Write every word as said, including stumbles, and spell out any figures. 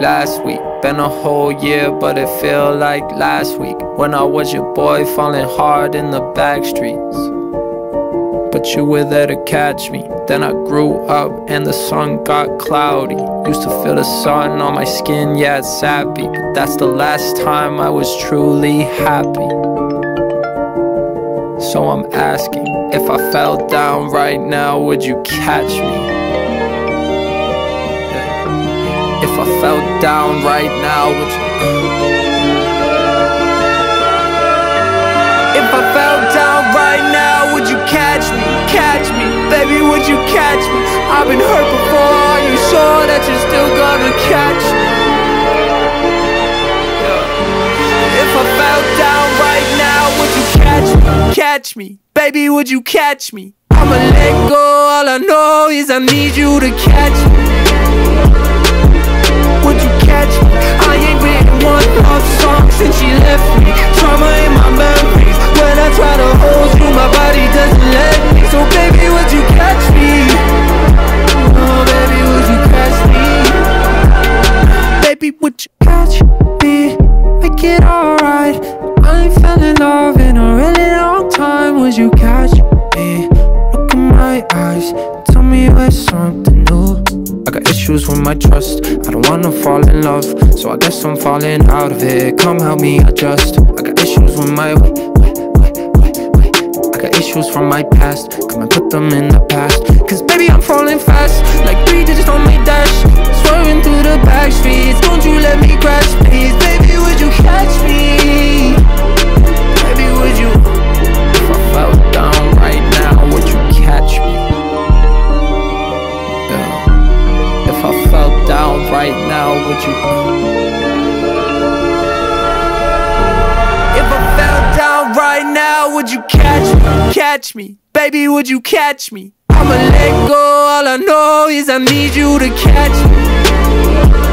last week. Been a whole year, but it feel like last week, when I was your boy falling hard in the back streets. But you were there to catch me. Then I grew up and the sun got cloudy. Used to feel the sun on my skin, yeah, it's sappy. But that's the last time I was truly happy. So I'm asking, if I fell down right now, would you catch me? If I fell down right now, would you? If I fell down right now, would you catch me? Catch me, baby, would you catch me? I've been hurt before, are you sure that you're still gonna catch me? Yeah. If I fell down right now, would you catch me? Catch me, baby, would you catch me? I'ma let go, all I know is I need you to catch me. Would you catch me? I ain't written one love song since she left me. Trauma in my memories. When I try to hold you, my body doesn't let me. So baby, would you catch me? Oh baby, would you catch me? Baby, would you catch me? Make it alright. I ain't fell in love in a really long time. Would you catch me? Look in my eyes, tell me where's something new. I got issues with my trust, I don't wanna fall in love, so I guess I'm falling out of it. Come help me adjust. I got issues with my I got issues from my past, come and put them in the past. Cause baby, I'm falling fast, like three digits on my dash. Swerving through the back streets, don't you let me crash, please. Baby, would you catch me? Baby, would you? If I fell down right now, would you catch me? Yeah. If I fell down right now, would you? If I fell down right now, would you catch me? Catch me, baby, would you catch me? I'ma let go, all I know is I need you to catch me.